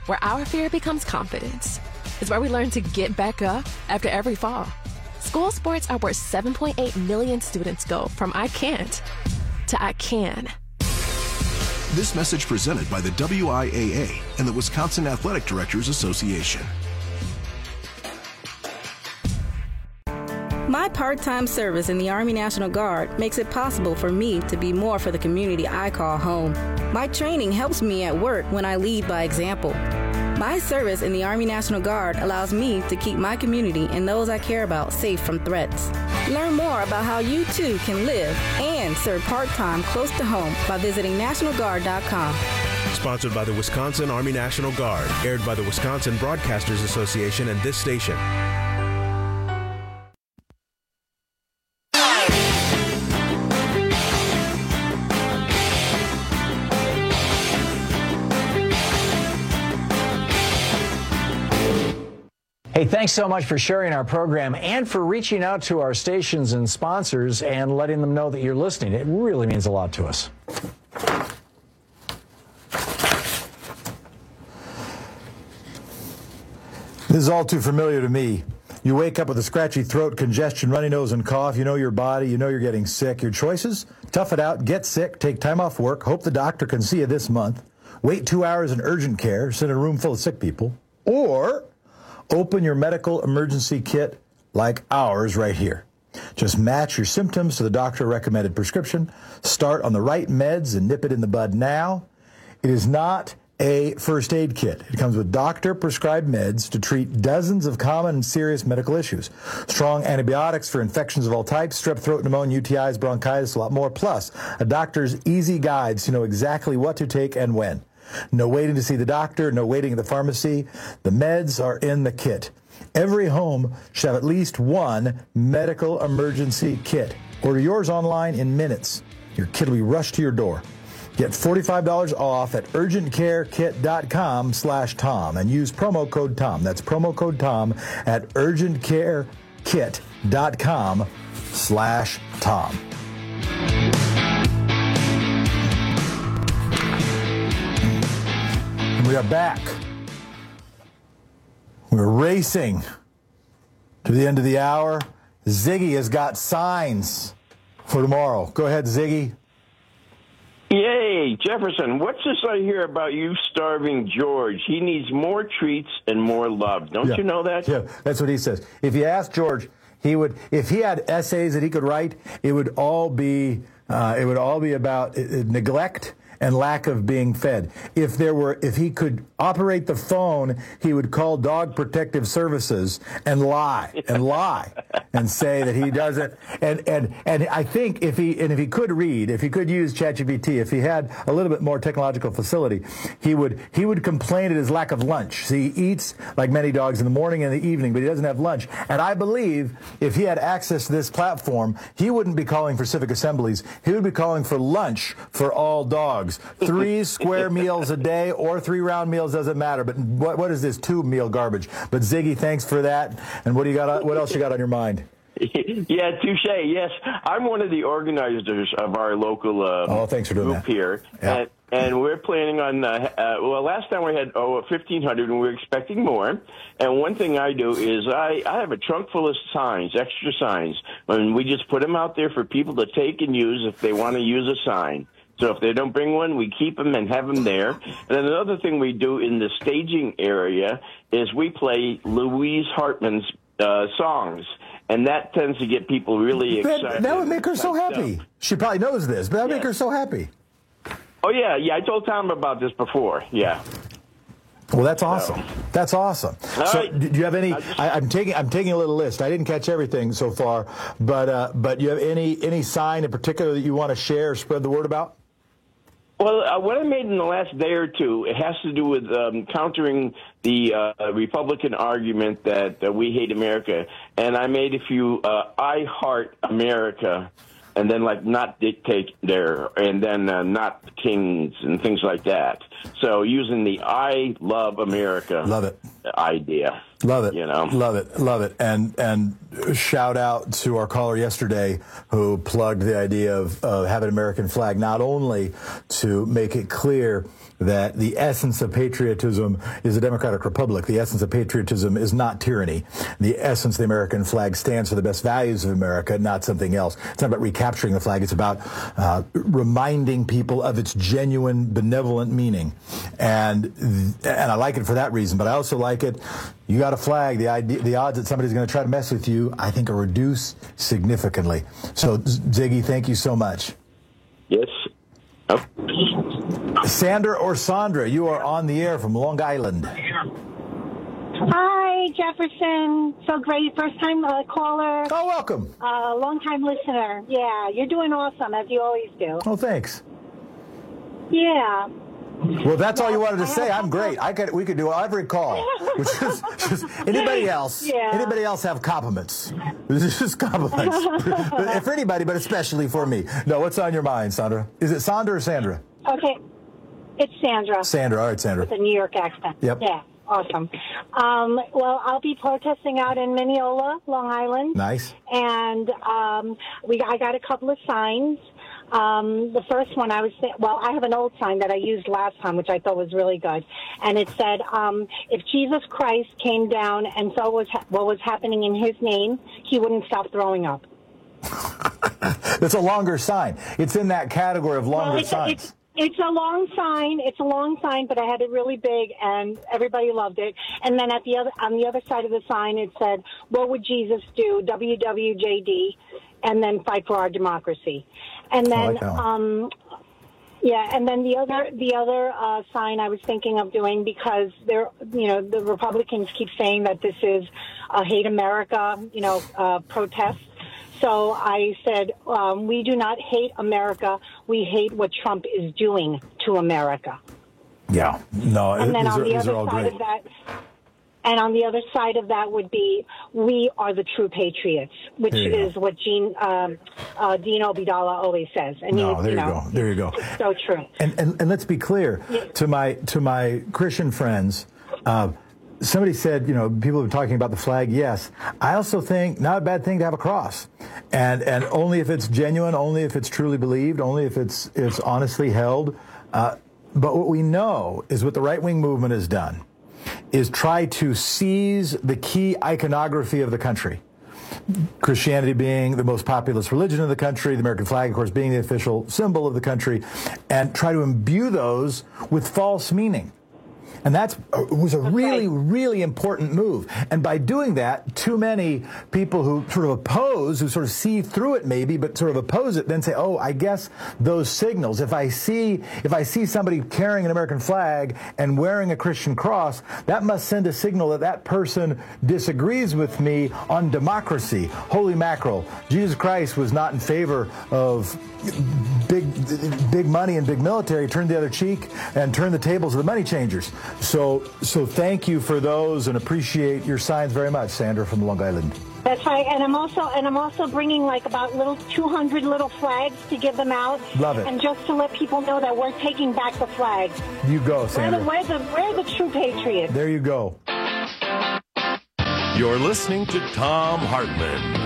where our fear becomes confidence. It's where we learn to get back up after every fall. School sports are where 7.8 million students go from I can't to I can. This message presented by the WIAA and the Wisconsin Athletic Directors Association. My part-time service in the Army National Guard makes it possible for me to be more for the community I call home. My training helps me at work when I lead by example. My service in the Army National Guard allows me to keep my community and those I care about safe from threats. Learn more about how you too can live and serve part-time close to home by visiting NationalGuard.com. Sponsored by the Wisconsin Army National Guard, aired by the Wisconsin Broadcasters Association and this station. Hey, thanks so much for sharing our program and for reaching out to our stations and sponsors and letting them know that you're listening. It really means a lot to us. This is all too familiar to me. You wake up with a scratchy throat, congestion, runny nose, and cough. You know your body. You know you're getting sick. Your choices? Tough it out, get sick, take time off work, hope the doctor can see you this month, wait 2 hours in urgent care, sit in a room full of sick people, or open your medical emergency kit like ours right here. Just match your symptoms to the doctor-recommended prescription, start on the right meds, and nip it in the bud now. It is not a first aid kit. It comes with doctor-prescribed meds to treat dozens of common and serious medical issues. Strong antibiotics for infections of all types, strep throat, pneumonia, UTIs, bronchitis, a lot more. Plus, a doctor's easy guides to know exactly what to take and when. No waiting to see the doctor, no waiting at the pharmacy. The meds are in the kit. Every home should have at least one medical emergency kit. Order yours online in minutes. Your kit will be rushed to your door. Get $45 off at urgentcarekit.com/Tom and use promo code Tom. That's promo code Tom at urgentcarekit.com/Tom. We are back. We're racing to the end of the hour. Ziggy has got signs for tomorrow. Go ahead, Ziggy. Yay, Jefferson, what's this I hear about you starving George? He needs more treats and more love. Don't you know that? Yeah, that's what he says. If you ask George, he would, if he had essays that he could write, it would all be about neglect and lack of being fed. If he could operate the phone, he would call Dog Protective Services and lie and say that he doesn't. And I think if he could read, if he could use ChatGPT, if he had a little bit more technological facility, he would complain at his lack of lunch. See, he eats like many dogs in the morning and the evening, but he doesn't have lunch. And I believe if he had access to this platform, he wouldn't be calling for civic assemblies. He would be calling for lunch for all dogs. 3 square meals a day or 3 round meals, doesn't matter. But what is this 2 meal garbage? But Ziggy, thanks for that. And what do you got? What else you got on your mind? Yeah, touche. Yes, I'm one of the organizers of our local thanks for doing group that. here, yeah. and we're planning on. Last time we had 1,500, and we're expecting more. And one thing I do is I have a trunk full of signs, extra signs, and we just put them out there for people to take and use if they want to use a sign. So if they don't bring one, we keep them and have them there. And then another thing we do in the staging area is we play Louise Hartman's songs. And that tends to get people really excited. That would make her so happy. She probably knows this, but that would make her so happy. Oh, yeah. I told Tom about this before. Yeah. Well, that's awesome. That's awesome. So, right. do you have any? I'm taking a little list. I didn't catch everything so far, but you have any sign in particular that you want to share or spread the word about? Well, what I made in the last day or two, it has to do with countering the Republican argument that we hate America. And I made a few I heart America, and then like not dictator, and then not kings and things like that. So using the I love America. Love it. idea. Love it. Love it. And shout out to our caller yesterday who plugged the idea of having an American flag, not only to make it clear that the essence of patriotism is a democratic republic. The essence of patriotism is not tyranny. The essence of the American flag stands for the best values of America, not something else. It's not about recapturing the flag. It's about reminding people of its genuine, benevolent meaning. And I like it for that reason, but I also like it. You got a flag, the odds that somebody's going to try to mess with you, I think, are reduced significantly. So, Ziggy, thank you so much. Yes. Oh. Sandra or Sandra, you are on the air from Long Island. Hi, Jefferson. So great. First time caller. Oh, welcome. Long time listener. Yeah, you're doing awesome, as you always do. Oh, thanks. Yeah. Well, that's all you wanted to say. I'm great. We could do every call. Which is just anybody else. Yeah. Anybody else have compliments? This is just compliments for anybody, but especially for me. No, what's on your mind, Sandra? Is it Sandra or Sandra? Okay, it's Sandra. Sandra, all right, Sandra. With a New York accent. Yep. Yeah, awesome. Well, I'll be protesting out in Mineola, Long Island. Nice. And I got a couple of signs. The first one I have an old sign that I used last time, which I thought was really good. And it said, if Jesus Christ came down and saw what was happening in his name, he wouldn't stop throwing up. It's a longer sign. It's in that category of longer signs. It's a long sign. It's a long sign, but I had it really big, and everybody loved it. And then on the other side of the sign, it said, "What would Jesus do? WWJD," and then fight for our democracy. And then, and then the other sign I was thinking of doing, because the Republicans keep saying that this is a hate America, protest. So I said, we do not hate America. We hate what Trump is doing to America. Yeah. No, and then these are all great. And on the other side of that would be, we are the true patriots, which is what Dean Obeidallah always says. And there you go. It's so true. And let's be clear, to my Christian friends, somebody said, people have been talking about the flag. Yes. I also think not a bad thing to have a cross. And only if it's genuine, only if it's truly believed, only if it's honestly held. But what we know is what the right-wing movement has done is try to seize the key iconography of the country. Christianity being the most populous religion in the country, the American flag, of course, being the official symbol of the country, and try to imbue those with false meaning. And that was a really, really important move. And by doing that, too many people who sort of oppose, who sort of see through it maybe, but sort of oppose it, then say, oh, I guess those signals, if I see somebody carrying an American flag and wearing a Christian cross, that must send a signal that that person disagrees with me on democracy. Holy mackerel. Jesus Christ was not in favor of big money and big military. Turned the other cheek and turned the tables of the money changers. So thank you for those, and appreciate your signs very much, Sandra from Long Island. That's right, and I'm also bringing like about 200 little flags to give them out. Love it. And just to let people know that we're taking back the flag. You go, Sandra. We're the true patriots. There you go. You're listening to Thom Hartmann.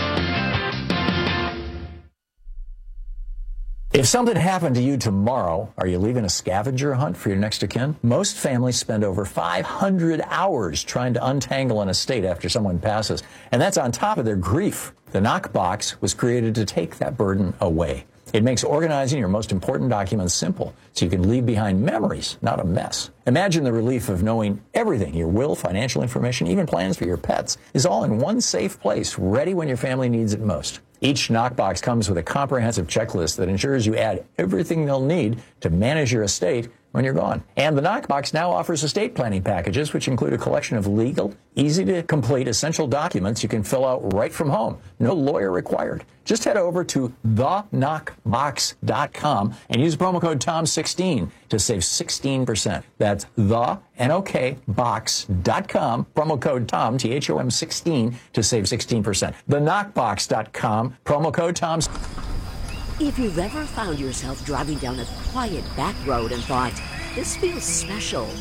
If something happened to you tomorrow, are you leaving a scavenger hunt for your next of kin? Most families spend over 500 hours trying to untangle an estate after someone passes, and that's on top of their grief. The Knockbox was created to take that burden away. It makes organizing your most important documents simple, so you can leave behind memories, not a mess. Imagine the relief of knowing everything, your will, financial information, even plans for your pets, is all in one safe place, ready when your family needs it most. Each Knockbox comes with a comprehensive checklist that ensures you add everything they'll need to manage your estate when you're gone. And the Knockbox now offers estate planning packages, which include a collection of legal, easy-to-complete essential documents you can fill out right from home. No lawyer required. Just head over to theknockbox.com and use promo code TOM16 to save 16%. That's theknockbox.com, promo code TOM, THOM 16 to save 16%. Theknockbox.com, promo code TOM. If you've ever found yourself driving down a quiet back road and thought, this feels special,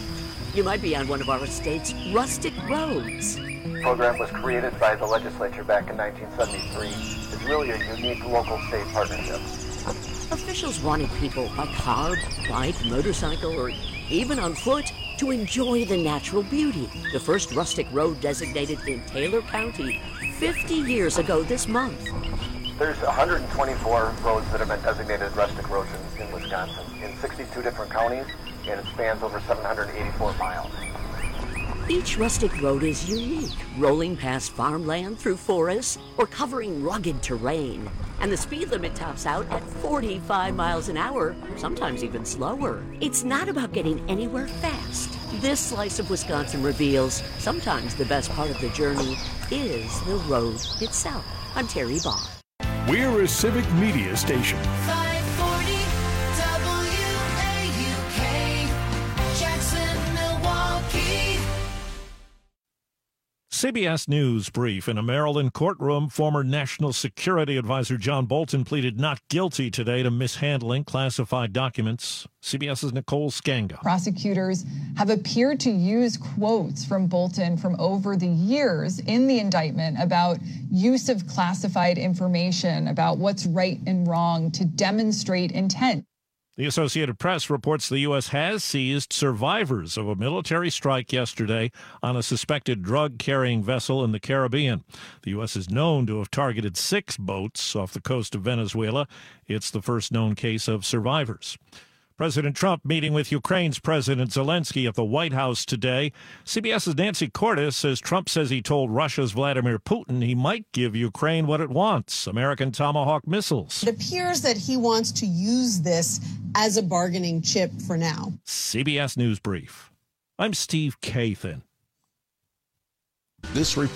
you might be on one of our state's rustic roads. The program was created by the legislature back in 1973. It's really a unique local-state partnership. Officials wanted people by car, bike, motorcycle, or even on foot to enjoy the natural beauty. The first rustic road designated in Taylor County 50 years ago this month. There's 124 roads that have been designated rustic roads in Wisconsin in 62 different counties, and it spans over 784 miles. Each rustic road is unique, rolling past farmland through forests or covering rugged terrain. And the speed limit tops out at 45 miles an hour, sometimes even slower. It's not about getting anywhere fast. This slice of Wisconsin reveals sometimes the best part of the journey is the road itself. I'm Terry Bond. We're a civic media station. 540 WAUK, Jackson, Milwaukee. CBS News brief. In a Maryland courtroom, former National Security Advisor John Bolton pleaded not guilty today to mishandling classified documents. CBS's Nicole Skanga. Prosecutors have appeared to use quotes from Bolton from over the years in the indictment about use of classified information about what's right and wrong to demonstrate intent. The Associated Press reports the U.S. has seized survivors of a military strike yesterday on a suspected drug-carrying vessel in the Caribbean. The U.S. is known to have targeted 6 boats off the coast of Venezuela. It's the first known case of survivors. President Trump meeting with Ukraine's President Zelensky at the White House today. CBS's Nancy Cordes says Trump says he told Russia's Vladimir Putin he might give Ukraine what it wants, American Tomahawk missiles. It appears that he wants to use this as a bargaining chip for now. CBS News Brief. I'm Steve Kathan. This report.